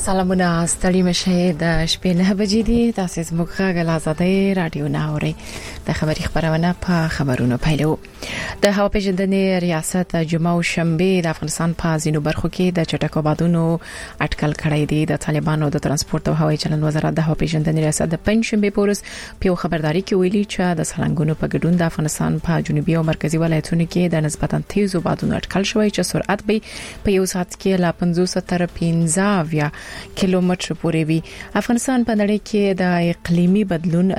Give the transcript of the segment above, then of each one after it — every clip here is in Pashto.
سلامونه ستړي مشه د شپې 9 بجې دي تاسو زموږ غږ آزادۍ رادیو ناوري د خبري خبرونه په خبرونو پیلو د هوا پیژندنې ریاست جمعه او شنبه د افغانستان په ځینو برخو کې د چټکو بادونو اټکل کړی دی د طالبانو د ترانسپورت او هوایي چلند وزارت د هوا پیژندنې ریاست د پنځشنبه پورس په خبرداري کې ویلي چې د سلنګونو په ګډون د افغانستان په جنوبي او مرکزي ولایتونو کې د نسبتا تیزو بادونو اټکل شوی چې سرعت به په یو ساعت کې لا 50 تر 15 کیلومتر پورې وي. افغانستان په نړۍ کې د اقلیمي بدلون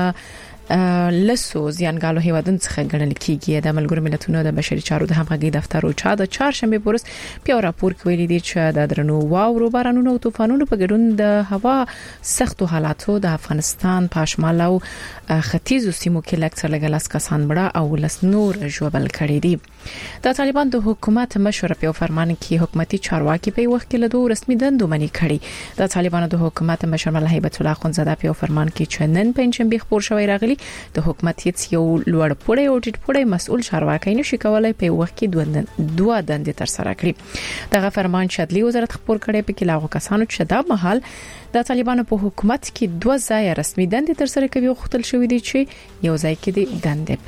لسو ځانګالو هیوادونو څخه ګڼل کیږي. د ملګرو ملتونو د بشري چارو د همغږي دفتر او چا د چهارشنبه پورس په راپور کې ویلي دی چې د درنو واورو بارانونو او طوفانونو په ګډون د هوا سختو حالاتو د افغانستان په شمال او ختیځو سیمو کې لکثر لګلاس کسان مړه او لس نور ژوبل کړي دي. د طالبان د حکومت مشر په فرمان کې حکومتي چارواکي په وخت کې له دوه رسمي دندو منی کړي. د طالبان د حکومت مشر مله هیبت الله خونزاده په فرمان کې چې نن پنځمبه خبر شوی راغلی د حکومت هیڅ یو لوړ پوړی او ټیټ پوړی مسؤل چارواکي نشي کولای په وخت کې دوه دندې تر سره کړي. دغه فرمان شدلی وزارت خبر کړي په کې لاغو کسانو چې دا مهال د طالبانو په حکومت کې دوه ځای رسمي دندې تر سره کوي او خپل شوې دي چې یو ځای کې د دندې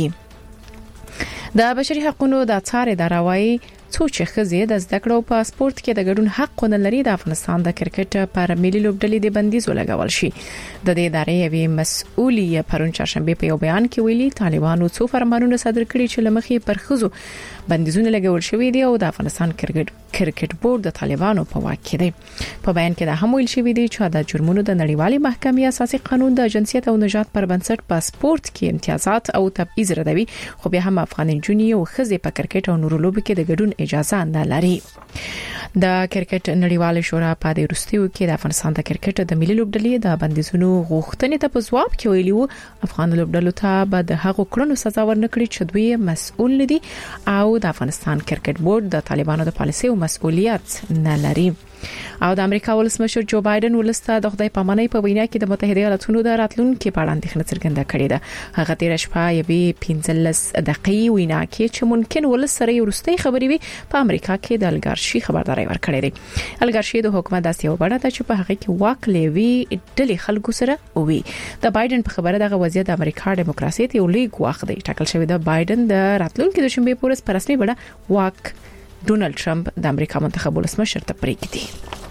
پریږدي. د بشري حقوقو د څار اداره وايي څو خزې د زده کړو په سپورت کې د ګډون حق نه لري. د افغانستان د کرکټ پر ملي لوبډلې د بندیز لګول شي. د دې ادارې یوې مسؤلیه پرون چهارشنبه په یو بیان کې ویلي طالبانو څو فرمانونه صادر کړي چې لمخې پر خزو بندیزونه لګول شوی دي او د افغانستان کرکټ بورډ د طالبانو په واک کې دی. په بیان کې دا هم ویل شوی دی چې د جرمونو د نړیوالې محکمې اساسي قانون د جنسیت او نژاد پر بنسټ په سپورت کې امتیازات او تبعیض ردوي، خو بیا هم افغان جونیور او خزې په کرکټ او نورو لوبو کې د ګډون اجازه نه لري. د کرکټ نړیوال شورا په دې وروستیو کې د افغانستان د کرکټ د ملي لوبډلې د بندیزونو غوښتنې ته په ځواب کې ویلي وو افغان لوبډلو ته به د هغو کړنو سزا ورنکړي چې دوی مسؤل دي او د افغانستان کرکټ بورډ د طالبانو د پالیسي او مسؤلیت نه لري. او د امریکا ولسمشر جو بایدن ولسته د خدای پامانۍ په وینا کې د متحده ایالاتونو د راتلونکو په اړه اندېښنه څرګنده کړې ده. هغه تیر شپه یوې 15 دقیقې وینا کې چې ممکن ولسره ورستۍ خبرې وي په امریکا کې د الګارشي خبرداري ورکړې ده. الګارشي د حکومت داسې یو بڼه ده چې په هغه کې واک لوي ډلې خلکو سره وي. د بایدن په خبره دغه وضعیت د امریکا دیموکراسي ته یو لیک واخ دی. ټاکل شوی د بایدن د راتلونکو د شنبه پورس په رسمي بڼه واک ډونالد ټرمپ د امریکا منتخب ولسمشر ته پریږدي.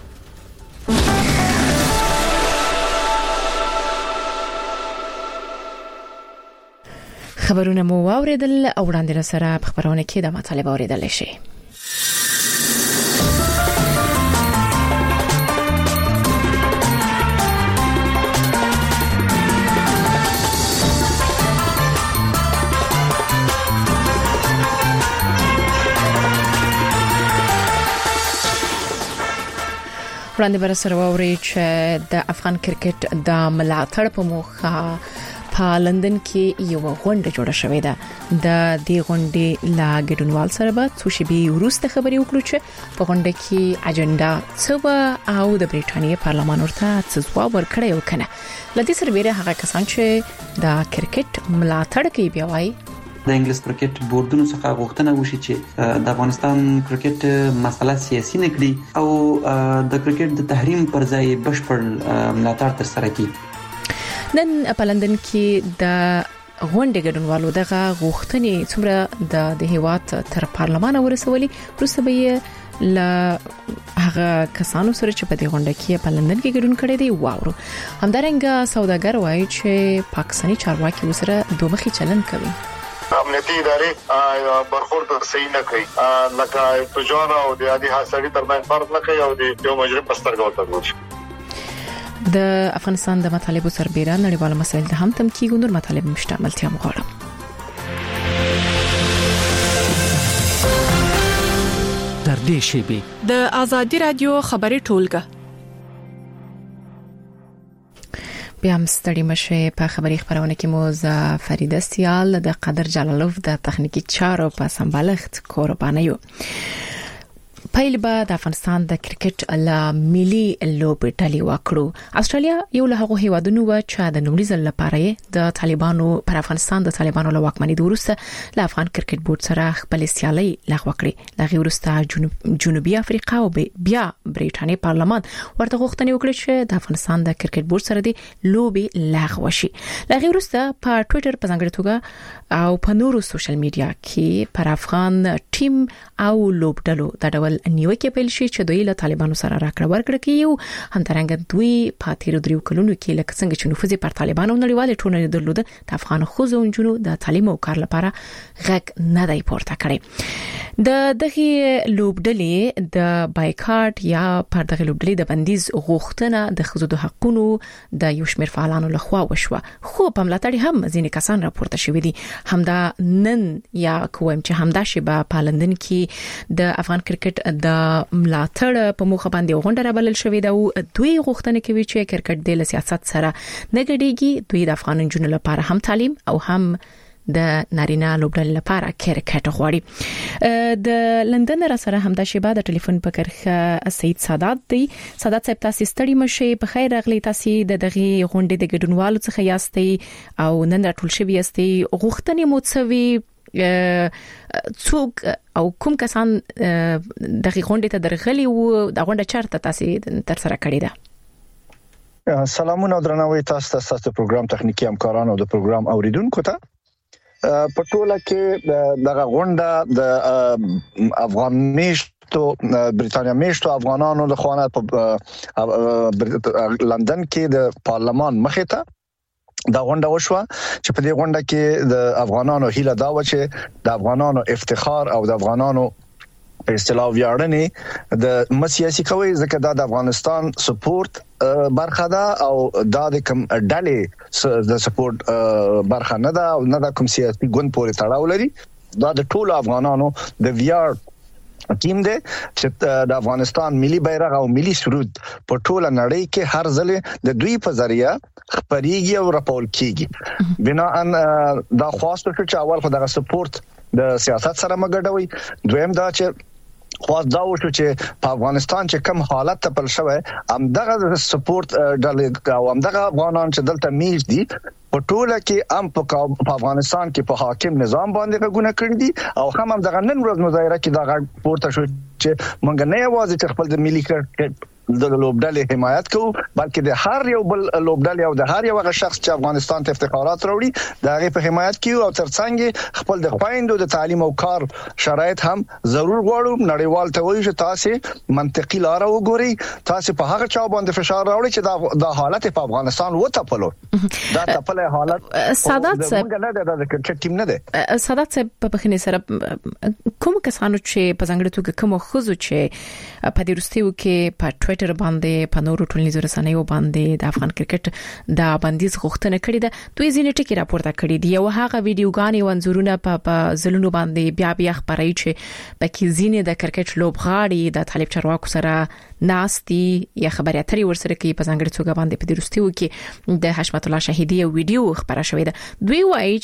خبرونه مو واوریدل او وړاندې سره په خبرونه کې د مطالب اوریدل شي. وړاندې بر سره ووري چې د افغان کرکټ د ملاتړ په موخه په لندن کې یو غونډه جوړه شوې ده. د دې غونډې لا ګډونوال سره به څو شپې وروسته خبرې وکړو چې په غونډه کې اجنډا څه او د بریټانیا پارلمان ورته څه ځواب ورکړی او کنه. لدې سره هغه کسان چې د کرکټ ملاتړ کوي بیا وايي د انګلیس کرکټ بورډونو څخه غوښتنه وشي چې د افغانستان کرکټ مسله سیاسي نه کړي او د کرکټ د تحریم پر ځای بشپړ ملاتړ تر سره کړي. نن په لندن کې د غونډې ګډونوالو دغه غوښتنې څومره د هیواد تر پارلمان ورسولي وروسته به ل هغه کسانو سره چې په دې غونډه کې په لندن کې ګډون کړي دي واورو. همدارنګه سوداګر وایي چې پاکستاني چارواکي وسره دوه مخي چلن کوي. امنیتي ادارې برخورد صحیح نه کوي، لکه په جوړه او د عادي حاصلې ترمن فرق نه کوي او د یو مجرم پسترګو ته ګوري. د افغانستان د مطالبو سربېره نړیوال مسایل د هم تم کیږي نور مطالب مشتملتیا مغواړم. تر دې شیبې د آزادي رادیو خبري ټولګه بیا هم ستړي مشه. په خبري خبرونه کې مو فریده سیال د قدر جلالوف د تخنیکی چارو په سمبالښت قربانیو. پیل به د افغانستان د کرکټ له ملي لوبې ډلې وکړو. استرالیا یو له هغو هیوادونو و چې د نوموړي ځل لپاره د طالبانو پر افغانستان د طالبانو له واکمنۍ وروسته له افغان کرکټ بورډ سره خپل سیالي لغوه کړې. لغوه وروسته جنوبي افریقا او بیا بریټانیا پارلمان ورته غوښتنه وکړه چې د افغانستان د کرکټ بورډ سره د لوبې لغوه شي. لغوه وروسته په ټوئیټر په ځانګړي توګه او په نورو سوشل میډیا کې پر افغان ټیم او لوبډلو د ډول نیوکه پیل شي چې دوی له طالبانو سره راکړه ورکړه کوي. همدارنګه دوی په تیر دریو کلونو کې لکه څنګه چې نفوذ پر طالبانو نړیوال ټولنې درلوده د افغان خوځو انجونو د تعلیم او کار لپاره غږ نه دی پورته کړی. د دغه لوبډلې د بایکاټ یا پر دغه لوبډلې د بندیز غوښتنه د خوځو د حقوقو د یو شمېر فعالانو لخوا وشوه، خو په ملاتړ هم ځینې کسان راپورته شوي دي. همدا نن یا کوم چې همدا شی په لندن کې د افغان کرکټ د ملاتړ په موخه باندې غونډه رابلل شوې ده او دوی غوښتنه کوي چې کرکټ د سیاست سره نه ګډيږي. دوی د افغان جنونو لپاره هم تعلیم او هم د نارینه لوبډلې لپاره کرکټ غواړي. د لندن را سره همدا شی بعد ټلیفون په کرخه سید سادات دی. سادات صاحب تاسو ستړي مشه، په خیر راغلی. تاسو د دغه غونډې د ګډونوالو څخه یاستئ او نن راټول شوی یاستئ. غوښتنې موڅوي څوک او کوم کسان دغه غونډې ته درغلي او د غونډه چارته تاسو تر سره کړی ده؟ سلامونه درنوي تاسو ته پروګرام تخنیکی همکارانو د پروګرام اوریدونکو ته. په ټوله کې دغه غونډه د افغان میشتو بریټانیا میشتو افغانانو د خوانه په لندن کې د پارلمان مخې ته دا غونډه وشوه چې په دې غونډه کې د افغانانو هیله دا و چې د افغانانو افتخار او د افغانانو په اصطلاح ویاړنې د مسیاسي کوي، ځکه دا د افغانستان سپورت برخه ده او دا د کوم ډلې د سپورت برخه نه ده او نه د کوم سیاسي ګوند پورې تړاو لري. دا د ټولو افغانانو د ویاړ ټیم دی چې د افغانستان ملي بیرغ او ملي سرود په ټوله نړۍ کې هر ځل د دوی په ذریعہ خبريږي او راپول کیږي. بناءن دا خاصه چې اول خو د سپورت د سیاست سره مګډوي، دویم دا چې خاص دا وشو چې په افغانستان چې کوم حالت ته پل شوی همدغه سپورت ډلې او همدغه افغانان چې دلته میش دي په ټوله کې په افغانستان کې په حاکم نظام باندې غوونه کړی دي او هم دغه نن ورځ مظاهره کې دا پورته شو چې مونږ نه یوازې چې خپل د ملي کرکټ د لوبډلې حمایت کوو بلکې د هر یو بل لوبډلې او د هر یو هغه شخص چې افغانستان ته افتخارات راوړي دا غي په حمایت کوي او ترڅنګ خپل د خويندو د تعلیم او کار شرایط هم ضرور غواړو. نړیوال ته وایي چې تاسو منطقي لار وګورئ، تاسو په هغه چا باندې فشار راوړي چې دا حالت په افغانستان وټپلو. دا ټپله حالت سادات صاحب نه د کرکټ ټیم نه ده. سادات صاحب په بخنه سره کوم کسانو چې په ځانګړي توګه کوم خوځو چې په دې وروستیو کې په ټوئیټر باندې په نورو ټولنیزو رسنیو باندې د افغان کرکټ د بندیز غوښتنه کړې ده، دوی ځینې ټکي راپورته کړي دي. یو هغه ویډیوګانې او انځورونه په زلونو باندې بیا خبري چې پکې ځینې د کرکټ لوبغاړي د طالب چارواکو سره ناستي یا خبري اترې ورسره کوي. په ځانګړي توګه باندې په دې وروستیو کې د حشمت الله شهیدی ویډیو خبره شوې ده. دوی وایي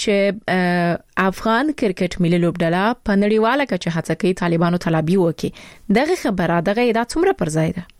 چې افغان کرکټ ملي لوبډله په نړیواله کچه هڅه کوي طالبانو طلبي وکړي. دغه خبره دغه دا څومره پر ځای ده؟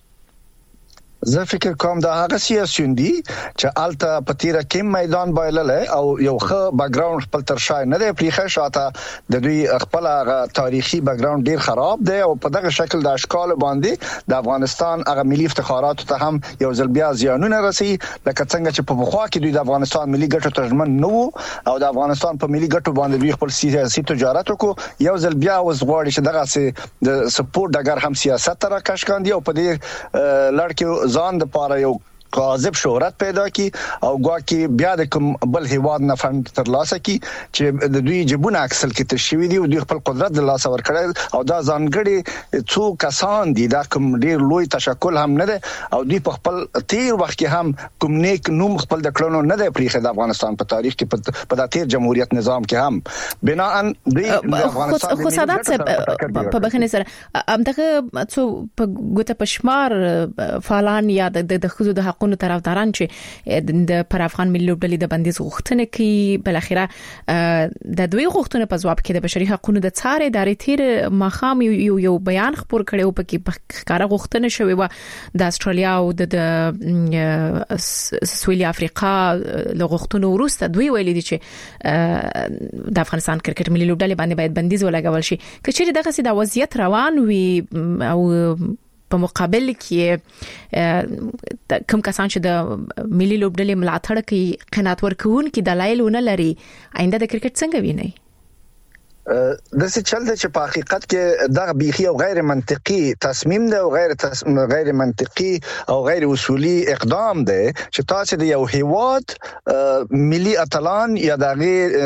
زه فکر کوم دا هغه سیاسيون دي چې الته پتیره کې میدان بایلل او یو ښه بیک ګراوند خپل ترشای نه دی پریخه شاته د دوی خپل هغه تاریخي بیک ګراوند ډیر خراب دی او په دغه شکل د اشکال باندې د افغانستان هغه ملي افتخارات ته هم یو ځل بیا زیانونه رسي، لکه څنګه چې په بخوا کې دوی د افغانستان ملي ګټو ترجمن نه وو او د افغانستان په ملي ګټو باندې دوی خپل سیاسي تجارت وکړو. یو ځل بیا اوس غواړي چې دغه د سپورت دغه هم سیاست را کشکاندي او په دې لړ کې ځان د پاره یو کاذب شهرت پیدا کی او ګواکي بیا د کوم بل هیواد نه فند ترلاسه کی چې د دوی جبونه اکسل کې تشوي دي او دوی خپل قدرت د لاس ور کړی او دا ځانګړي څو کسان دي دا کوم ډیر لوی تشکل هم نه ده او دوی په خپل تیر وخت کې هم کوم نیک نوم خپل د کړنو نه ده پریخه د افغانستان په تاریخ کې په د تیر جمهوریت نظام کې هم بناء دوی د افغانستان خو سادات په بخنه سره امدغه څو په ګوته پشمار فعالان یا د خزو د حقوقو حقوقو طرفداران چې د پر افغان ملي لوبډلې د بندیز غوښتنه کوي بل اخیره د دوی غوښتنه په جواب کې د بشري حقوقو د څار ادارې تیر مخام یو بیان خبر کړي او پکې ښکارا غوښتنه شوې و د استرالیا او د سویلي افریقا له غوښتنو وروسته دوی ویلي دي چې د افغانستان کرکټ ملي لوبډلې باندې باید بندیز ولګول شي کچېره دغه سي د وضعیت روان وي او په مقابل کې کوم کسان چې د ملي لوبډلې ملاتړ کوي قناعت ورکون کې دلایل ونه لري آینده د کرکټ څنګه ویني د څه چل د چې په حقیقت کې د بيخي او غیر منطقي تصمیم ده او غیر منطقي او غیر اصولي اقدام ده چې تاسو د یو هیواد ملي اتلان یا د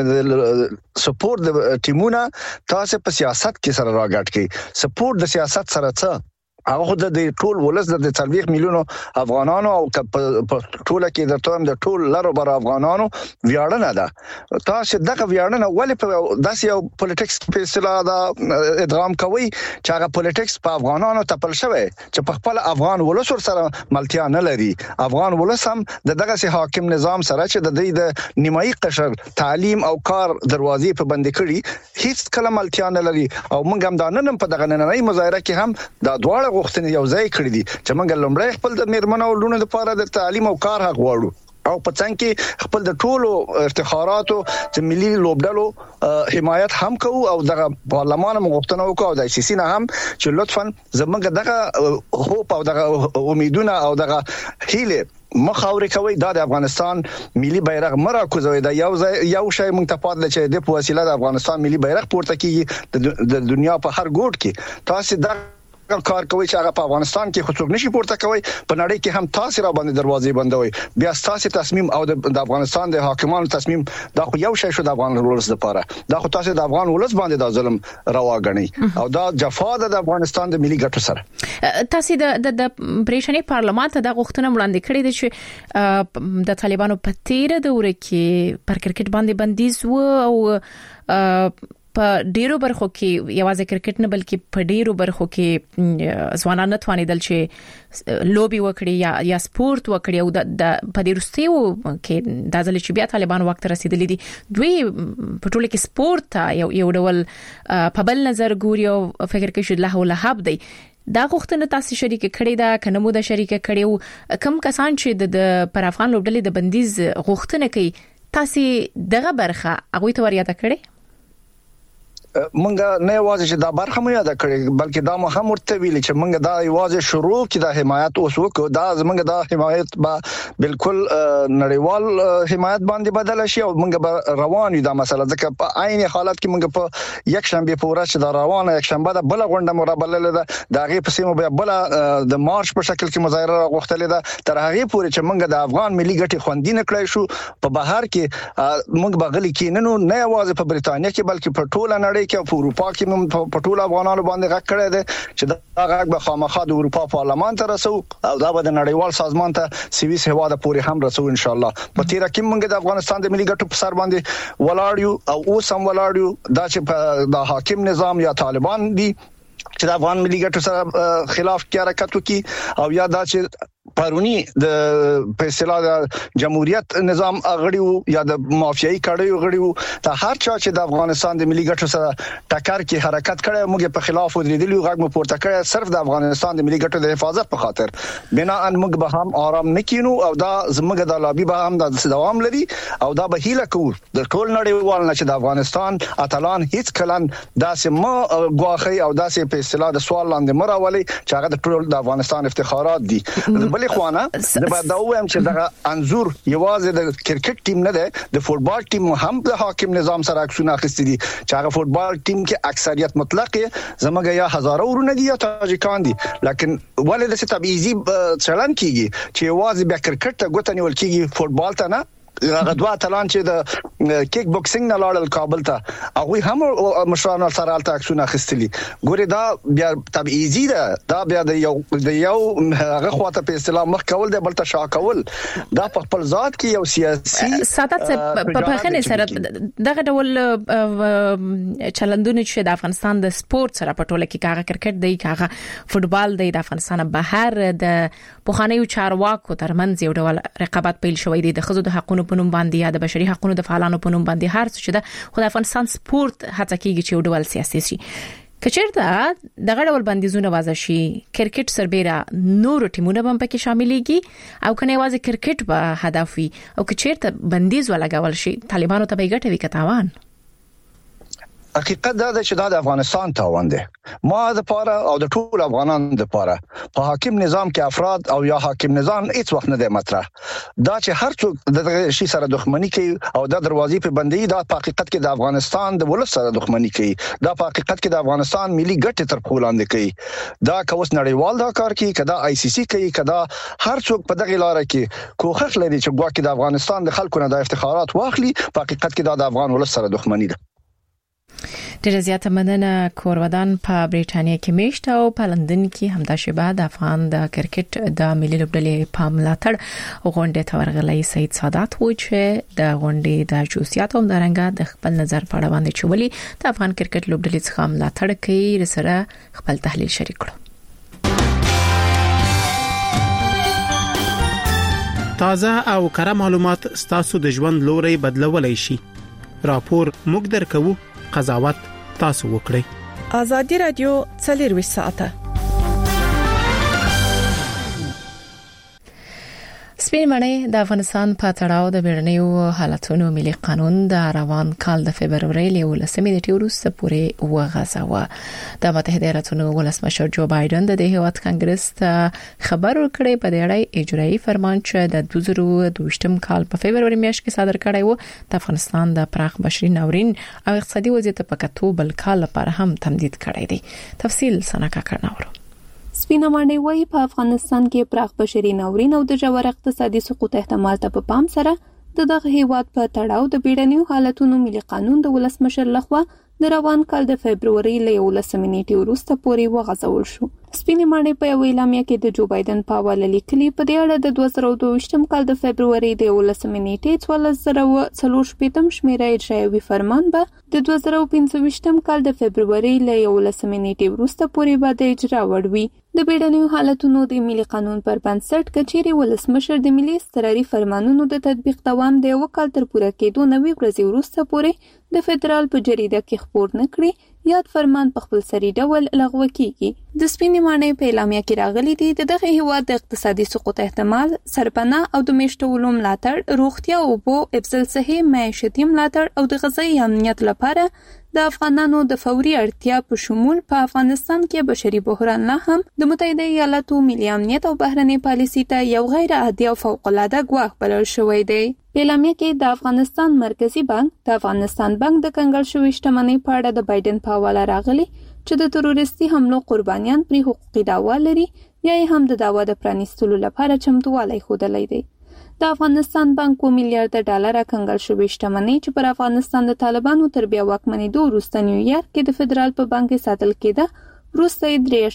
سپورت د ټیمونه تاسو په سیاست کې سره راګټ کی سپورت د سیاست سره څه هغه د ټول ولس د 40 میلیونو افغانانو او په ټوله کې د توم د ټول لارو بر افغانانو ویاړنه ده تاسو دغه ویاړنه ولې په داسې یو پولیټکس په اصطلاح دا ادغام کوي چې هغه پولیټکس په افغانانو تپل شوی چې په خپل افغان ولس سره ملتیا نه لري افغان ولس هم دغه سي حاکم نظام سره چې د دې د نیمایي قشر تعلیم او کار دروازې په بند کړي هیڅ کله ملتیا نه لري او موږ هم دا نن په دغه نننۍ مظاهره کې هم دا دواړه غوښتنې یو ځای کړې دي چې موږ لومړی خپل د میرمنو او لونو لپاره د تعلیم او کار حق غواړو او په څنګه کې خپل د ټولو افتخاراتو چې ملي لوبډلو حمایت هم کوو او د پارلمان غوښتنه وکړو د سی سی نه هم چې لطفا زموږ دغه هوپ او دغه امیدونه او دغه هیله مخاوري کوي د افغانستان ملي بیرغ مرا کوزوي دا یو شی موږ ته پاتل چې د په وسیله د افغانستان ملي بیرغ پورته کیږي د دنیا په هر ګوټ کې تاسو د کار کوي چې هغه په افغانستان کې خصوص نشي پورته کوي په نړۍ کې هم تاسو را باندې دروازې بندوي بیا تاسو تصمیم او د افغانستان د حاکمانو تصمیم دا خو یو شی شو د افغان ولس لپاره دا خو تاسو د افغان ولس باندې دا ظلم روا غني او دا جفا د افغانستان د ملي ګټو سره تاسو د برېښنی پارلمان ته د غوښتنه وړاندې کړې ده چې د طالبانو په تیره دوره کې پر کرکټ باندې بندیز و او په ډیرو برخو کې یوازې کرکټ نه بلکې په ډیرو برخو کې ځوانان نتوانیدل چې لوبي وکړي یا سپورت وکړي او د په ډیرستیو کې د ځل چې بیا طالبان وخت رسیدلی دي دوی په ټوله کې سپورت یو ډول په بل نظر ګوري او فکر کوي چې له لهب دی دا غوښتنه تاسو شریک کړی دا کنمو د شریک کړی او کم کسان چې د پر افغان لوبډلې د بندیز غوښتنه کوي تاسو دغه برخه هغه ته ورياده کړی منګه نه یوازې چې دا برخه مې یاد کړې بلکې دا مو هم ورته ویل چې منګه دا یوازې شروع کې د حمایت اوس وکړو دا زمونږ د حمایت به بالکل نړیوال حمایت باندې بدل شي او منګه روان یو دا مسله ځکه په عین حالت کې منګه په یک شنبه په ورځ د روانه یک شنبه د بل غونډه مرابله ده دا غي په سیمه به بل د مارچ په شکل کې مظاهره غوښتل ده تر هغه پورې چې منګه د افغان ملي ګټې خوندینه کړی شو په بهر کې منګه بغلی کې نه یوازې په بریتانیا کې بلکې په ټوله نړۍ کې په اروپا کې هم په ټول افغانانو باندې غږ کړی دی چې دا غږ به خامخا د اروپا پارلمان ته رسو او دا به د نړیوال سازمان ته سویس هوا د پوري هم رسو ان شاء الله په تیر کې موږ د افغانستان د ملي ګټو په سر باندې ولاړ یو او اوس هم ولاړ یو دا چې د حاکم نظام یا طالبان دي چې د افغان ملي ګټو سره خلاف کې حرکت وکي او یا دا چې پرونی د په اصطلاح د جمهوریت نظام اغړیو یا د مافیایي کړیو غړیو ته هر چا چې د افغانستان د ملي ګټو سره ټکر کې حرکت کړي موږ په خلاف ودرېدلی غږ مو پورته کړی صرف د افغانستان د ملي ګټو د حفاظت په خاطر بنا ان موږ به هم آرام نکینو او دا زموږ د لابي به هم د دوام لري او دا به هیله کوو د ټول نړیوال نه چې د افغانستان اتلان هیڅ کلن داسې ما غواخي او داسې په اصطلاح د سوال لاندې مراولي چې هغه د ټول د افغانستان افتخارات دي بلې خوانه د بعد دا وایم چې دا انزور یوازې د کرکټ ټیم نه ده د فوتبال ټیم هم د حاکم نظام سره عکسونه اخیستي دي چې هغه فوتبال ټیم کې اکثریت مطلق زموږ یا هزارو ورونه دي یا تاجکان دي لکن ولې د تبعیضي چلن کیږي چې یوازې بیا کرکټ ته ګوتنی ول کیږي فوتبال ته نه هغه دوه تلان چې د کیک بوکسینګ نه لاړل کابل ته هغه هم مشران سره الته عکسونه اخیستلي ګوري دا بیا تبعیضي ده دا بیا د یو هغه خواته په اصطلاح مخ کول دی بلته شا کول دا په خپل ذات کې یو سیاسي ساتت په خنه سره دغه ډول چلندونه چې د افغانستان د سپورت سره په ټوله کې کاغه کرکټ دی کاغه فوتبال دی د افغانستان بهر د پوخانیو چارواکو ترمنځ یو ډول رقابت پیل شوې دی د خزو د حقوقو په نوم باندې یا د بشري حقوقو د فعالانو په نوم باندې هر څه چې د خدای افغانستان سپورت هڅه کوي چې یو ډول سیاسي شي کچېرته دغه ډول بندیزونه وضع شي کرکټ سربېره نور ټیمونه هم پکې شاملېږي او کنه یوازې کرکټ به هدف وي او کچېرته بندیز ولګول شي طالبانو ته به ګټه وي کتاوان حقیقت دا چې دا د افغانستان تاوان دی ما د پاره او د ټول افغانانو د پاره په حاکم نظام کې افراد او یا حاکم نظام هیڅ وخت نه دی مطرح دا چې هر څوک د شي سره دښمنی کوي او د دروازې په بندي دا په حقیقت کې د افغانستان د ولس سره دښمنی کوي دا په حقیقت کې د افغانستان ملي ګټې تر پښو لاندې کوي دا کوس نړیوال دا کار کوي کدا آی سی سی کوي کدا هر څوک په دغه لار کې کوښښ لري چې ګواکې د افغانستان د خلکو نه د افتخارات واخلي په حقیقت کې دا د افغان ولس سره دښمنی ده ډېر زیاته مننه کورودان په بریټانیا کې میشت او په لندن کې همدا شبه د افغان د کرکټ د ملي لوبډلې په ملاتړ غونډه ته ورغلی سید سادات و چې د غونډې د جوسیات او درنګا د خپل نظر په اړه باندې چولي د افغان کرکټ لوبډلې څخه ملاتړ کوي سره خپل تحلیل شریک کړو تازه او کره معلومات ستاسو د ژوند لوري بدلولای شي راپور موږ درکو قضاوت تاسو وکړئ ازادي رادیو 24 ساعته سپین مړی د افغانستان په تړاو د بیړنیو حالتونو ملي قانون د روان کال د فبرवरी له 18 نیټې وروسته پورې وغځاوه د متحده ایالاتونو ولسمشر جو بایدن د هیواد کانګرس ته خبر ورکړی په دې اړه اجرایي فرمان چې د 2022 کال په فبرवरी میاشت کې صادر کړی و د افغانستان د پراخ بشري ناورین او اقتصادي وضعیت په کتو بل کال لپاره هم تمدید کړی دی تفصیل سنکا کړناورو سپینه ماڼۍ وایي په افغانستان کې پراخ بشري ناورین او د ژور اقتصادي سقوط احتمال ته په پام سره دغه هیواد په تړاو د بیړنیو حالتونو ملي قانون د ولسمشر لخوا د روان کال د فبرवरी له 18 نیټې وروسته پورې وغځول شو. سپینه ماڼۍ په یو اعلامیه کې د جو بایدن په حواله لیکلي په دې اړه د 2022 کال د فبرवरी د 18 نیټې 2014 شمیره اجرایي فرمان به د 2025 کال د فبرवरी له 18 نیټې وروسته پورې به د اجرا وړوي. د بیړنیو حالتونو د ملي قانون پر بنسټ کچېری ولسمشر د ملي استقراري فرمانونو د تطبیق دوام د یو کال تر پوره کېدو 90 ورځې وروسته پورې د فدرال په جریده کې خبر نکړي یاد فرمان په خپل سری ډول لغوه کیږي. د سپینې ماڼۍ په اعلامیه کې راغلي دي د دغه هیواد د اقتصادي سقوط احتمال سرپناه او د میشتو علوم ملاتړ روغتیا او بو افضل صحي معیشتي ملاتړ او د غذایی امنیت لپاره د افغانانو د فوري اړتیا په شمول په افغانستان کې بشري بحران نه هم د متحده ایالاتو ملي امنیت او بهرنی پالیسي ته یو غیر عادي او فوق العاده ګواښ بلل شوی دی. په اعلامیه کې د افغانستان مرکزی بانک د افغانستان بانک د کنګل شوی شتمنۍ په اړه د بایدن په حواله راغلي چې د تروریستي حملو قربانیان پر حقوقي دعوا لري یا هم د دعوا د پرانیستلو لپاره چمتووالی ښودلی دی. د افغانستان بانک په میلیارډ ډالر کنګل شوی شتمنۍ چې پر افغانستان د طالبانو تر بیا واکمنېدو وروسته نیویارک کې د فدرال په بانک کې ساتل کېده وروسته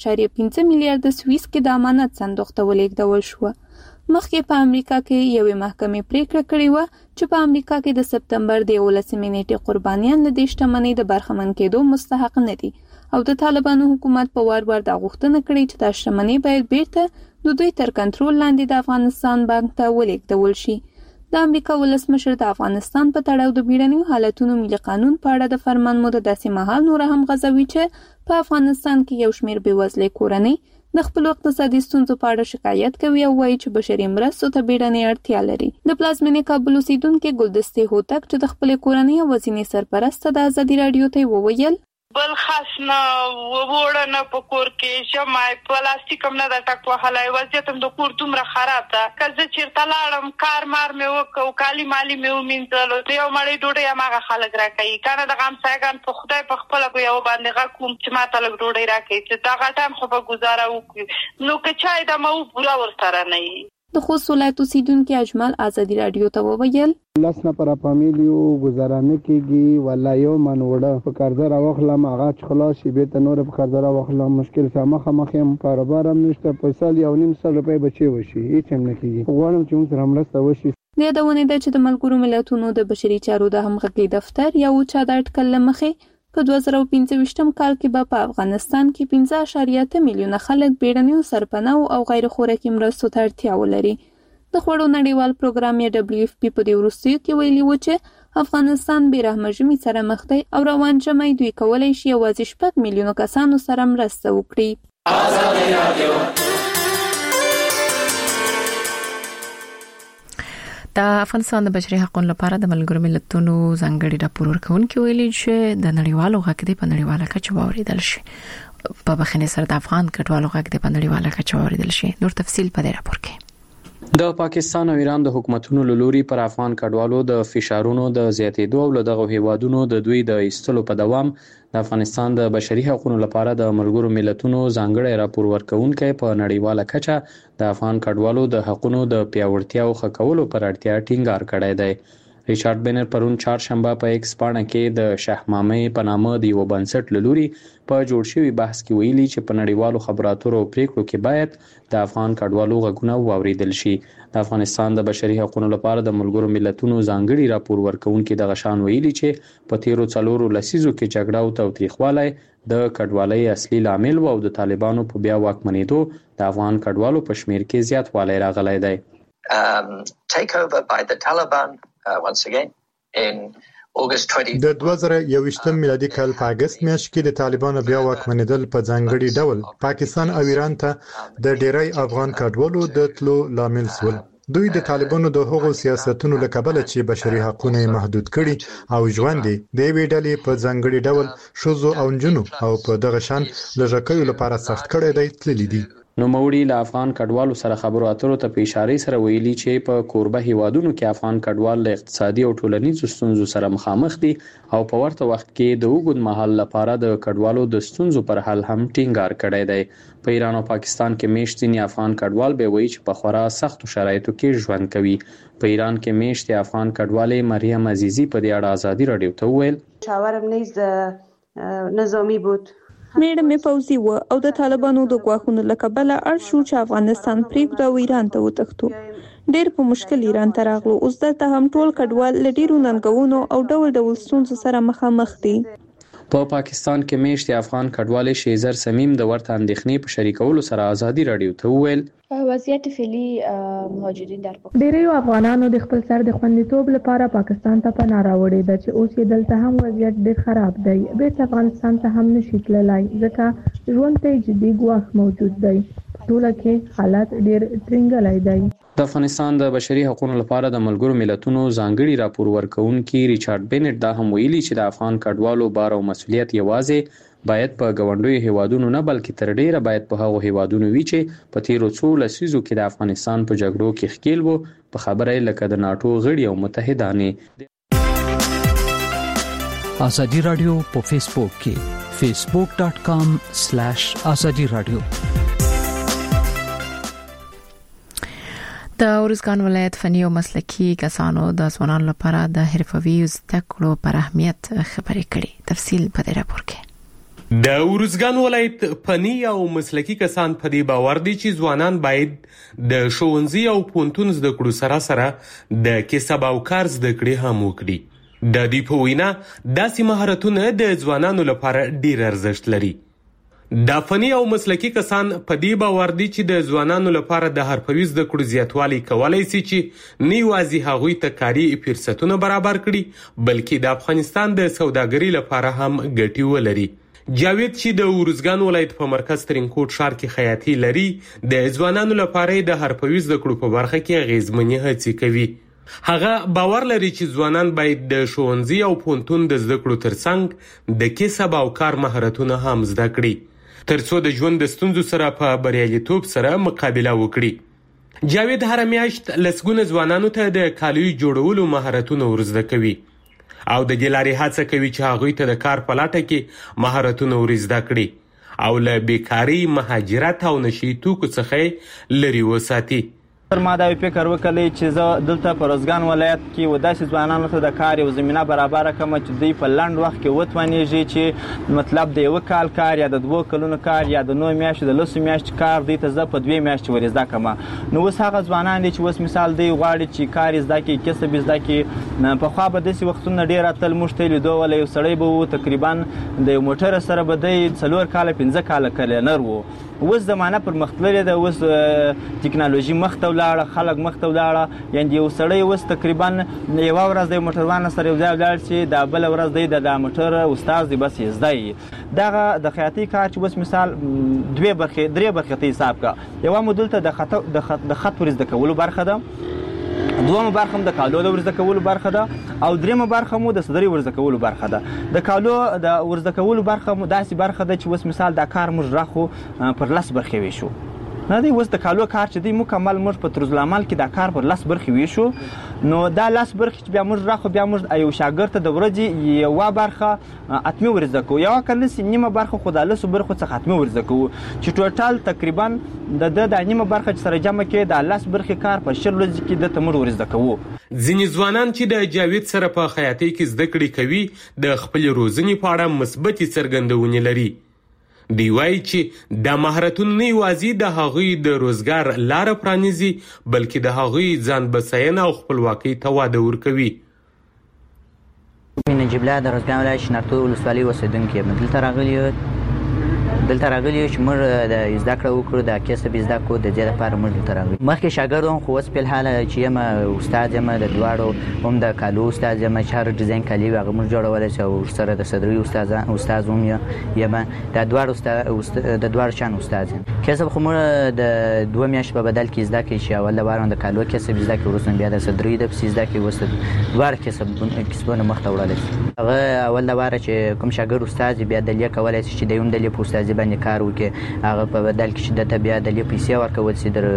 3.5 میلیارډ سویس کې د امانت صندوق ته ولېږدول شو. مخکې په امریکا کې یوې محکمې پریکړه کړې و چې په امریکا کې د سپتمبر د 18 نیټې قربانیان له دې شتمنۍ د برخمن کېدو مستحق نه دي او د طالبانو حکومت په وار د غوښتنه کړې چې د شتمنۍ باید بیرته د دوی تر کنټرول لاندې د افغانستان بانک ته ولېږدول شي. د امریکا ولسمشر د افغانستان په تړاو د بیړنیو حالتونو ملي قانون په اړه د فرمان موده داسې مهال نور هم غځوي چې په افغانستان کې یو شمېر بېوزلې کورنۍ د خپل اقتصادي ستونزو په اړه شکایت کوي او وایي چې بشري مرستو ته بیړنۍ اړتیا لري. د پلازمینې کابل اوسیدونکو ګلدستې هوتک چې د خپل کورنۍ او وزینې سرپرسته د ازادي رادیو ته وویل بل خاص نه وړه نه پکور کې شمای پلاستیک هم نه د ټک وهلای وضعیت هم د کور دومره خراب ده که زه چیرته لاړم کار مار مې وکړو کالي مالي مې ومینځلو د یو مړۍ ډوډۍ هماغه خلک راکوي کنه د غمسایګان په خدای په خپله په یو باندې غږ کوم چې ماته لږ ډوډۍ راکوي چې دغه ټایم خو به ګزاره وکړي نو که چای د مو پوره ورسره نه وي د خوست ولایت اوسیدونکو اجمل ازادي رادیو ته وویل لاس نه پر فامیلیو گزارانه کیږي ولا یو منوړه په کارزر واخلم هغه خلاص شي به ته نور په کارزر واخلم مشکل سامخ مخم کاروبار هم نشته په سال یو نیم سال روپۍ بچي وشي هیڅ هم نه کیږي غواړم چې موږ سره مرسته وشي د یادونه ده چې د ملګرو ملتونو د بشري چارو د همغږي دفتر یو چا د اټکل مخې په 2025 کال کې په افغانستان کې 15.8 میلیونه خلک بیړنیو سرپناه او غیر خوراکي مرستو ته اړتیا ولري. د خوړو نړیوال پروګرام WFP په دې وروستیو کې ویلي و چې افغانستان بې رحمه ژمي سره مخ دی او روان ژمی دوی کولی شي یوازې 6 میلیونه کسانو سره مرسته وکړي. د افغانستان د بشري حقوقو لپاره د ملګرو ملتونو ځانګړي راپور ورکونکي ویلي چې د نړیوالو حقوقو په نړیواله کچه واوریدل شي. په بخښنې سره د افغان کډوالو حقوقو په نړیواله کچه واوریدل شي. نور تفصيل په دې راپور کې. د پاکستان او ایران د حکومتونو لوري پر افغان کډوالو د فشارونو د زیاتېدو او دغه هیوادونو د دوی د ایستلو په دوام د افغانستان د بشري حقوقو لپاره د ملګرو ملتونو ځانګړي راپور ورکونکي په نړیواله کچه د افغان کډوالو د حقوقو د پیاوړتیا او ښه کولو پر اړتیا ټینګار کړی دی. ریچارډ بینر پرون چهارشنبه په ایکس پاڼه کې د شهمامې په نامه د یو بنسټ لوري په جوړ شوی بحث کې ویلي چې په نړیوالو خبراتو او پریکړو کې باید د افغان کډوالو غږونه واوریدل شي. د افغانستان د بشري حقوقو لپاره د ملګرو ملتونو ځانګړي راپور ورکونکي د غشان ویلي چې په تیرو 4 لسیزو کې جګړه او تاوتریخوالی د کډوالۍ اصلي لامل او د طالبانو په بیا واکمنېدو د افغان کډوالو په شمیر کې زیاتوالی راغلی دی. Take over by the Taliban once again in August 20. د 2021 میلادي کال په اگست میاشت کې د طالبانو بیا واکمنېدل په ځانګړي ډول پاکستان او ایران ته د ډیری افغان کډوالو د تلو لامل شول. دوی د طالبانو د هغو سیاستونو له کبله چې بشري حقوقونه محدود کړي او ژوند د وی ډلې په ځانګړي ډول شوزو او جنو او په دغه شان لږکیو لپاره سخت کړي دی تللی دي. نو موړي له افغان کډوالو سره خبرو اترو ته په اشاره سره ویلي چې په کوربه هیوادونو کې افغان کډوال له اقتصادي او ټولنیزو ستونزو سره مخامخ دي او په ورته وخت کې د وګړو مهال لپاره د کډوالو د ستونزو پر حل هم ټینګار کړی دی. په ایران او پاکستان کې میشتنی افغان کډوال به وایي چې په خورا سختو شرایطو کې ژوند کوي. په ایران کې میشتي افغان کډوالې مریم عزیزی په دې اړه ازادي رادیو ته وویل شاورم نیز نظامی بود میړه مې فوزي و او د طالبانو د غواخونو لکبله اړ شو چې افغانستان پریږدو او ایران ته وتښتو. ډېر په مشکل ایران ته راغلو. اوس دلته هم ټول کډوال له ډېرو ننګونو او ډول ډول ستونزو سره مخامخ دي. په پاکستان کې میشتي افغان کډوالې شیزر سمیم د ورته اندېښنې په شریکولو سره ازادي رادیو ته وویل وضعیت فعلی مهاجرین در پاکستان ډیرو افغانانو د خپل سر د خوندیتوب لپاره پاکستان ته پناه راوړې ده چې اوس یې دلته هم وضعیت ډیر خراب دی. بیرته افغانستان ته هم نشي تللی ځکه ژوند ته جدي ګواښ موجود دی. ټوله کې حالت ډیر ترنګلی دی. د افغانستان د بشري حقوقو لپاره د ملګرو ملتونو ځانګړي راپور ورکونکي ریچارډ بینټ دا هم ویلي چې د افغان کډوالو بار او مسؤلیت یوازې باید په غونډوي هیوادونو نه بلکې تر ډیره باید په هغو هیوادونو وي چې په تیرو 2 لسیزو کې د افغانستان په جګړو کې ښکیل وو په خبره لکه د ناتو غړي او متحدانې. ازادي رادیو په فیسبوک کې facebook.com/azadi radio. د اورزګان ولایت فني او مسلکي کسانو د ځوانانو لپاره د حرفوي زده کړو پر اهمیت خبرې کړي. تفصیل په دې راپور کې. د اورزګان ولایت فني او مسلکي کسان په دې باور دي چې ځوانان باید د ښوونځي او پوهنتون زده کړو سره سره د کسب او کار زده کړې هم وکړي. د دې په وینا داسې مهارتونه د ځوانانو لپاره ډیر ارزښت لري. د فني او مسلکي کسان په دې باور دي چې د ځوانانو لپاره د حرفوي زده کړو زیاتوالی کولای شي چې نه یوازې هغوی ته کاري فرصتونه برابر کړي بلکې د افغانستان د سوداګرۍ لپاره هم ګټې ولري. جاوید چې د اورزګان ولایت په مرکز ترینکوټ ښار کې خیاطي لري د ځوانانو لپاره د حرفوي زده کړو په برخه کې اغیزمنې هڅې کوي. هغه باور لري چې ځوانان باید د ښوونځي او پوهنتون د زده کړو ترڅنګ د کسب او کار مهارتونه هم زده کړي ترڅو د ژوند د ستونزو سره په بریالیتوب سره مقابله وکړي. جاوید هر میاشت لسګونه ځوانانو ته د کالیو جوړولو مهارتونه ورزده کوي او د دې لارې هڅه کوي چې هغوی ته د کار په لټه کې مهارتونه ورزده کړي او له بیکاري، مهاجرت او نشي توکو څخه لري وساتي. ما دا فکر وکړی چې زه دلته په روزګان ولایت کې و داسې ځوانانو ته د کار یو زمینه برابر کړم چې دوی په لنډ وخت کې وتوانیږي چې مطلب د 1 کال کار یا د 2 کلونو کار یا د 9 میاشتو د 10 میاشتو کار دوی ته زه په 2 میاشتې ور زده کړم. نو اوس هغه ځوانان دي چې اوس مثال دوی غواړي چې کار زده کړي، کسب زده کړي. پخوا به داسې وختونه ډېر اتل موږ ته لیدو ولی یو سړی به و تقریبا د یو موټر سره به دی 4 کاله 5 کاله کلینر و. اوس زمانه پرمختللې ده، اوس ټکنالوژي مخته ولاړه، خلک مخته ولاړه. یعنې یو سړی اوس تقریبا یوه ورځ د موټروان سره یو ځای ولاړ شي، دا بله ورځ دی د موټر استاد دی بس یې زده یي. دغه د خیاطۍ کار چې اوس مثال 2 برخې 3 برخې ته حساب کړه. یوه مو دلته د خط ور زده کولو برخه ده، دومه برخه هم د کالو د ورزده کولو برخه ده، او دریمه برخه مو د صدري ورزده کولو برخه ده. د کالو د ورزده کولو برخه مو داسې برخه ده چې اوس مثال دا کار موږ راخو پر 10 برخې ویشو. نه دی اوس د کالو کار چې دی مکمل موږ په طرز العمل کې دا کار پر 10 برخې ویشو. نو دا 10 برخې چې بیا موږ راخو بیا موږ یو شاګرد ته د ورځې یوه برخه اتمې ورزده کوو، یوه که نسي نیمه برخه خو د 10 برخو څخه اتمې ورزده کوو، چې ټوټال تقریبا د نیمه برخه چې سره جمع کې د 10 برخې کار په 10 ورځې کې د موږ ورزده کوو. ځینې ځوانان چې د جاوید سره په خیاطۍ کې زده کړې کوي د خپل روزنې په اړه مثبتې څرګندونې لري. دی وایي چې د مهارتونو نه یوازې د هغوی د روزګار لاره پرانیزي بلکې د هغوی ځان بسیاینه او خپلواکۍ ته واده ورکوي. نجیب الله د روزګان ولایت شنرتو ولسوالۍ اوسېدونکی یم. دلته راغلي یو چې موږ د زده کړه وکړو، د کسب زده کړو، د دې لپاره موږ دلته راغلي. مخکې شاګرد وم خو اوس په الحال چې یم استاد یم، د دواړو هم د کالو استاد یم، چې هر ډیزاین کالي وي هغه موږ جوړولی شي، او ورسره د صدري استاد هم یم. د دواړو شان استاد یم. کسب خو موږ د 2 میاشتې په بدل کې زده کړئ چې اول د واره د کالو کسب زده کړئ، وروسته بیا د صدري د پسې زده کړئ، وروسته دواړه کسبونه مخته وړلی شي. هغه اول د واره چې کوم شاګرد استاد بیا دلیه کولی شي چې دی هم دلیه په استادي باندې کار وکړي، هغه په بدل کې چې دته بیا دلیه پیسې ورکول شي، در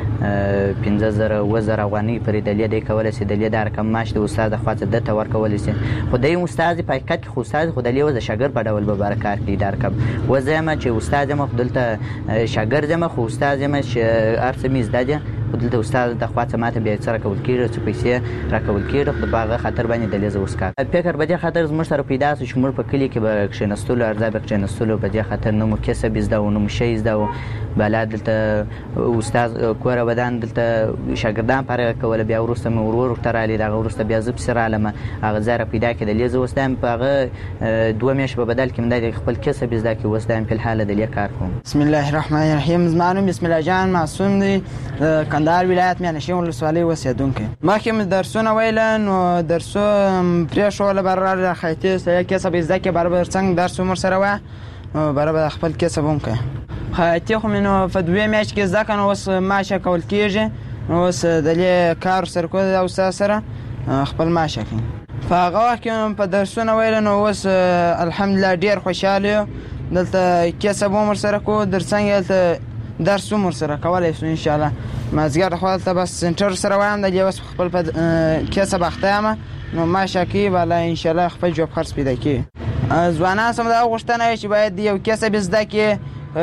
15,000 20,000 افغانۍ پرې دلیه دی کولی شي، دلیه د رقم معاش د استاد د خوا څخه دته ورکولی شي. خو دی هم استاد په حقیقت کې خو استاد خو دلیه اوس د شاګرد په ډول به کار کوي دا رقم. اوس زه یم چې استاد یم، خو دلته شاګرد یم، خو استاد یم چې هر څه مې زده دي، خو دلته استاد د خوا څخه ماته بیا څه راکول کېږي، څه پیسې راکول کېږي، خو په هغه خاطر باندې دلیه زه اوس کار فکر په دې خاطر زموږ سره پیدا شو چې موږ په کلي کې به کښېنستلو، ارزه به کښېنستلو، په دې خاطر نه مو کسب زده و، نه مو شی زده و. بالا دلته استاد کوره ودان دلته شاګردان فارغ کول، بیا وروسته مې ورور ورته رالی، د هغه وروسته بیا زه پسې رالم، هغه ځای را پیدا کړې دلیه زه اوس دا په هغه 2 میاشتې په بدل کې مې دا خپل کسب زده کړي، اوس دا په الحال دلیه کار کوم. بسم الله الرحمن الرحیم. زما نوم بسم الله جان معصوم دی، د کندهار ولایت میانشین ولسوالۍ اوسېدونکی. مخکې مې درسونه ویله، نو درسو پرېښوله برابر خیاطۍ سره کسب زده کړې، برابر څنګه درس عمر سره وه، نو برابر خپل کسب هم کوي. خیاطۍ خو مې نو په 2 میاشتې کې زده کړه، نو اوس معاش کول کېږي، نو اوس دلې کار سره کوي د استاد سره خپل معاش کوي. په هغه وخت کې په درسونه ویله، نو اوس الحمدلله ډېر خوشحاله یو. دلته کسب هم ورسره کوو، ترڅنګ دلته درس هم ورسره کولی شو انشاءالله. مازدیګر خوا دلته بس سنټر سره وایم، دلې اوس خپل په کسب اخته یم، نو معاش کوي، بالا انشاءالله خپل جوب خرڅ پیدا کوي. ځوانان سم دا غوښتنه وي چې باید یو کسب زده کړي،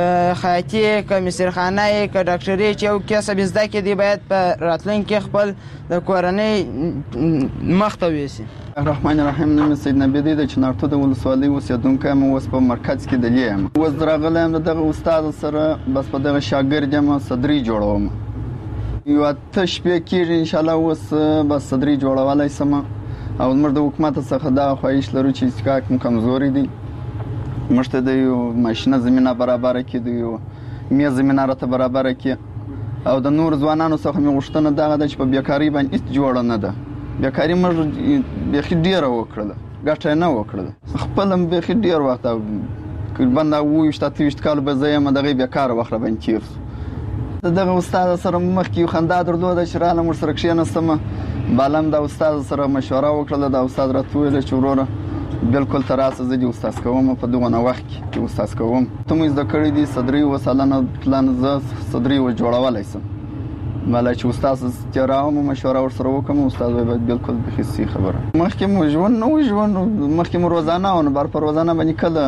خیاطۍ که مصرخانه که ډاکټري، چې یو کسب زده کړي دی باید په راتلونکي کې خپل د کورنۍ مخ ته ویسي. الرحمن الرحیم. نوم سید نبی دی، د چنارتو د ولسوالۍ اوسېدونکی یم، اوس په مرکز کې دلې یم. اوس راغلی یم د دغه استاد سره، بس په دغه شاګرد یم، صدري جوړوم. یو 8 شپې کېږي انشاءالله اوس بس صدري جوړولی شم، او موږ د حکومت څخه دا خواهش لرو چې استحقاق مو کمزوري دی، موږ ته د یو ماشینه زمینه برابره کړي، د یو میز زمینه راته برابره کړي، او د نور ځوانانو څخه مې غوښتنه دغه ده چې په بیکارۍ باندې هېڅ جوړه نه ده. بیکاري موږ بیخي ډېره وکړله، ګټه یې نه وکړله. خپله م بیخي ډېر وخت تقریبا 27-28 کالو به زه یم دغې بیکاره وخت را باندې تېر شو. د دغه استاد سره مخکې یو خندا درلوده چې رالم ورسره کښېنستم، بالا م د استاد سره مشوره وکړله، د استاد راته وویله چې وروره بالکل ته راسه، زه دې استاذ کوم، په دغونه وخت کې دې استاذ کوم. ته مو زده کړي دي صدري اوس سلنه پلان، زه صدري اوس جوړولی شم. بالا چې استاد ته راوم مشوره ورسره وکړم، استاد وایي بالکل بېخي صحیح خبره. مخکې مو ژوند نه و، ژوند مخکې مو روزانه و، نو بر په روزانه باندې کله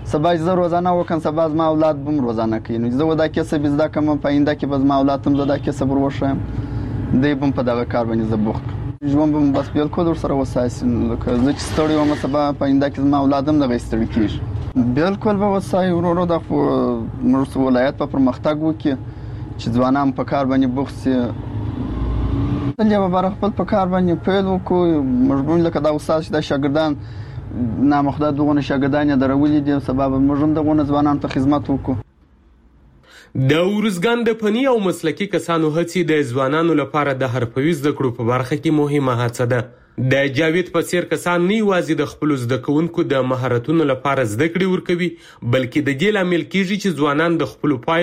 سبا زه روزانه وکم سبا زما اولاد به هم روزانه کوي نو زه دا کسب زده کوم په آینده کې به زما اولاد هم زه دا کسب وروښیم دی به هم په دغه کار باندې زه بوخت کړم ژوند به بس بالکل ورسره وسایسي لکه زه چې ستړی وم سبا په آینده کې زما اولاد هم دغه ستړي کېږي بالکل به وسایي ورو د موږ ولایت په پرمختګ وکړي چې ځوانان په کار باندې بوخت سي دلته به بار خپل په کار باندې پیل وکړو مجبور لکه دا استاد چې د شاګردان نامخدا دغه شاګردان درولې دي سبب موږ دغه ځوانان ته خدمت وکړو د ورزګان د فني او مسلکي کسانو هڅې د ځوانانو لپاره د حرفوي زده کړو په برخه کې مهمه هڅه ده د جاوید په څیر کسان نه یوازې د خپل زده کوونکو د مهارتونو لپاره زده کړې ورکوي بلکې د دې لامل کېږي چې ځوانان د خپل